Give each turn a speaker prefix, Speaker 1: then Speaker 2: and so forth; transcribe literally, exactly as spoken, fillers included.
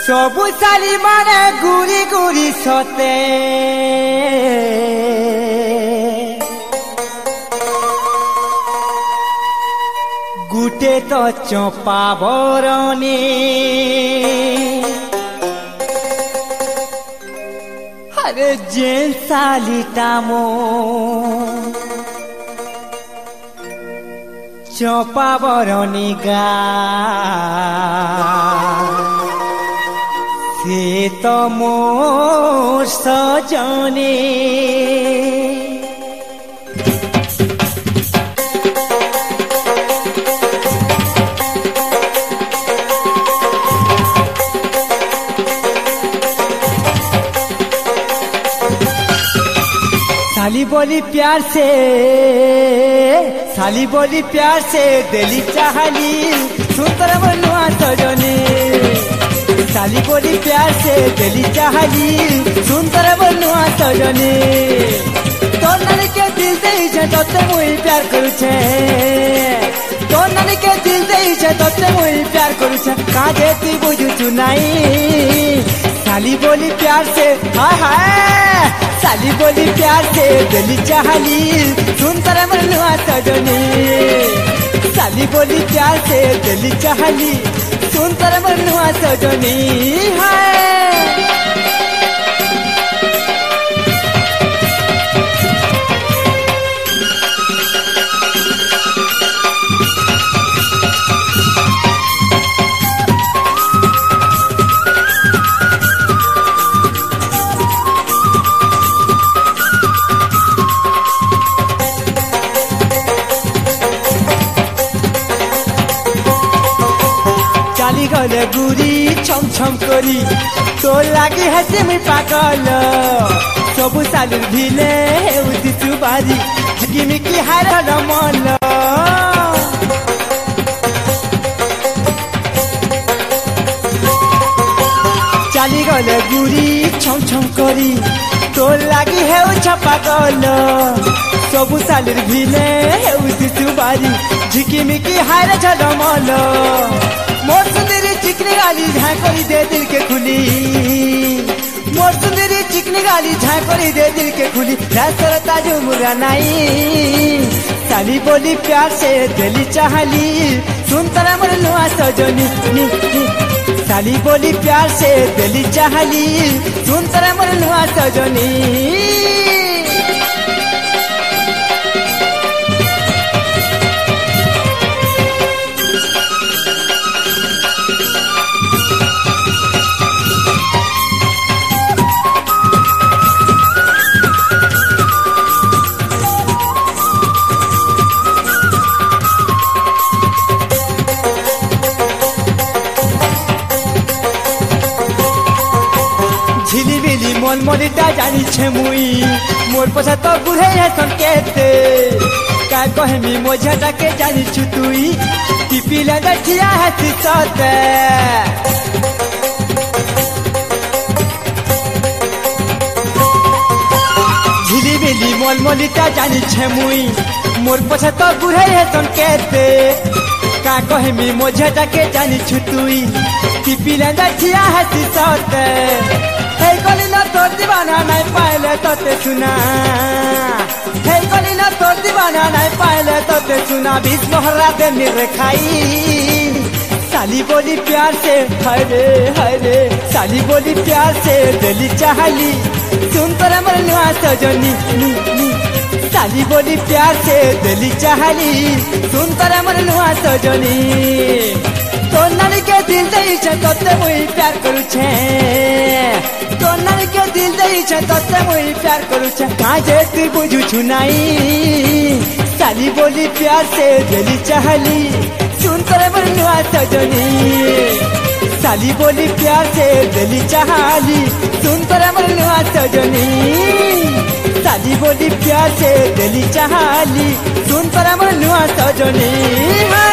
Speaker 1: सबु साली माने गुरी गुरी सते गुटे तो चंपा बरनी अरे जेन सालीटा मो चंपा बरनी गा से तो मोर सजनी साली बोली प्यार से साली बोली प्यार से दिली चाहली सुंदर बनुआ सजनी साली बोली प्यार से दिली चाहली सुंदर बनुआ सजनी तो नन के दिल दे छे तोते मुई प्यार करू छे तो नन के दिल दे छे तोते मुई प्यार करू छे काजे तू बुझु छु नहीं साली बोली प्यार से हाय हाय साली बोली प्यार से दिली चाहली सुंदर बनुआ सजनी साली बोली प्यार से दिली चाहली सुंदर बनुआ सजनी है गले गुरी छम छम करी तो लागे हसे मैं पागल सबु सालू भिले उदी सुबारी गिमी की हार रमल चाली गले गुरी छम छम करी तो लागे है पागल सबु सालू भिले उदी सुबारी झिकिमी की हार रमल मोर सुंदरी चिकनी गाली झाँ करी दे दिल के खुली मोर सुंदरी चिकनी गाली झाँ करी दे दिल के खुली रास्ता जो मुरा नहीं साली बोली प्यार से दिली चाहली सुंदर बनुआ सजनी साली बोली प्यार से दिली चाहली सुंदर बनुआ सजनी मोल मोलिटा जानी छे मुई मोर पछा तो बुढ़े है संकेत का कहमी मोझटा के जानी छु तुई टिपी ले दठिया है सिसत झिली बिली मोल मोलिटा जानी छे मुई मोर पछा तो बुढ़े है संकेत का कहमी मोझटा के जानी छु तुई टिपी ले दठिया है सिसत हे कलिना तोर दीवाना नहीं पाइले तोते सुना हे कलिना तोर दीवाना नहीं पाइले तोते सुना बीच मोहरा दे मेरे खाई साली बोली प्यार से हरे हरे साली बोली प्यार से दिली चाहली सुंदर बनुआ सजनी साली बोली प्यार से दिली चाहली सुंदर बनुआ सजनी तो नन के दिल दे छे तोते मुई प्यार करू छे तो नन के दिल दे छे तोते मुई प्यार करू छे काजे तू बुझु छु नहीं साली बोली प्यार से दिली चाहली सुंदर बनुआ सजनी साली बोली प्यार से दिली चाहली सुंदर बनुआ सजनी साली बोली प्यार से दिली चाहली सुंदर बनुआ सजनी।